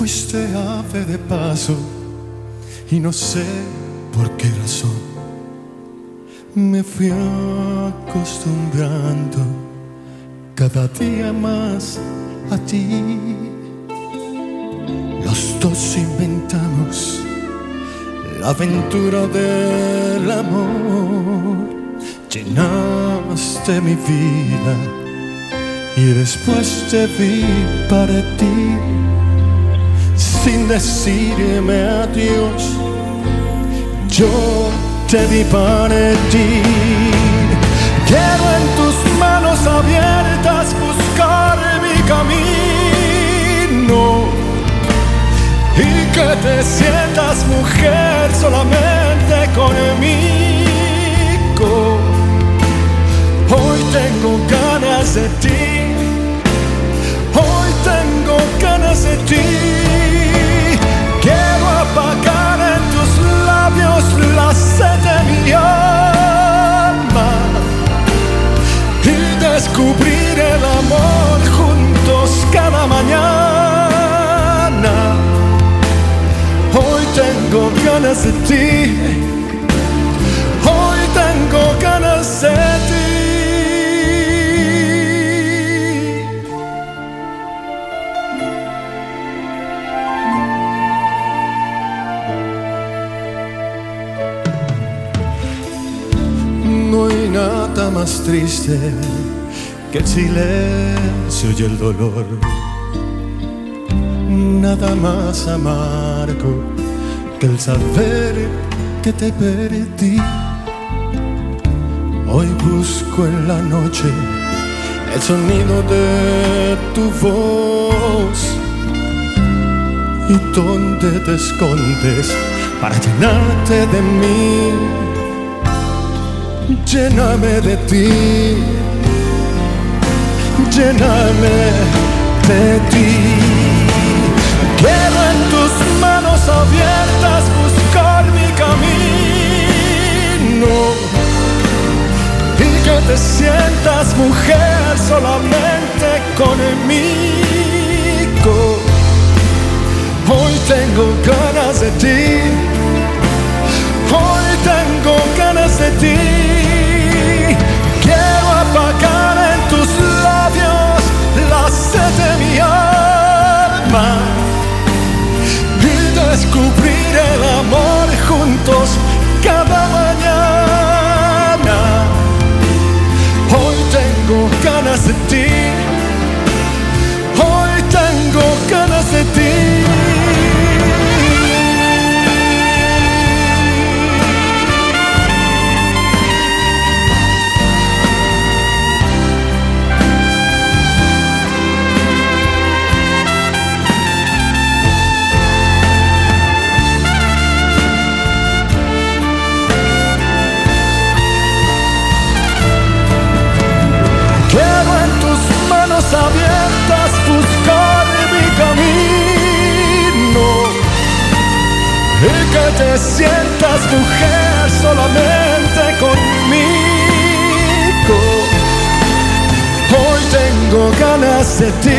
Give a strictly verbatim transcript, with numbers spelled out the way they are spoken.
fuiste ave de paso y no sé por qué razón me fui acostumbrando cada día más a ti. Los dos inventamos la aventura del amor, llenaste mi vida y después te vi partir sin decirme adiós. Yo te vi partir. Quiero en tus manos abiertas buscar mi camino y que te sientas mujer solamente conmigo. Hoy tengo ganas de ti, hoy tengo ganas de ti. Quiero apagar en tus labios la sed de mi alma y descubrir el amor juntos cada mañana. Hoy tengo ganas de ti, hoy tengo ganas de ti. No hay nada más triste que el silencio y el dolor, nada más amargo que el saber que te perdí. Hoy busco en la noche el sonido de tu voz y dónde te escondes para llenarte de mí. Lléname de ti, lléname de ti. Quiero en tus manos abiertas buscar mi camino y que te sientas mujer solamente conmigo. Hoy tengo ganas de ti, hoy tengo ganas de ti. Quiero apagar en tus labios la sed de mi alma y descubrir el amor juntos cada mañana. Hoy tengo ganas de ti, hoy tengo ganas de ti. Abiertas buscar mi camino y que te sientas mujer solamente conmigo. Hoy tengo ganas de ti,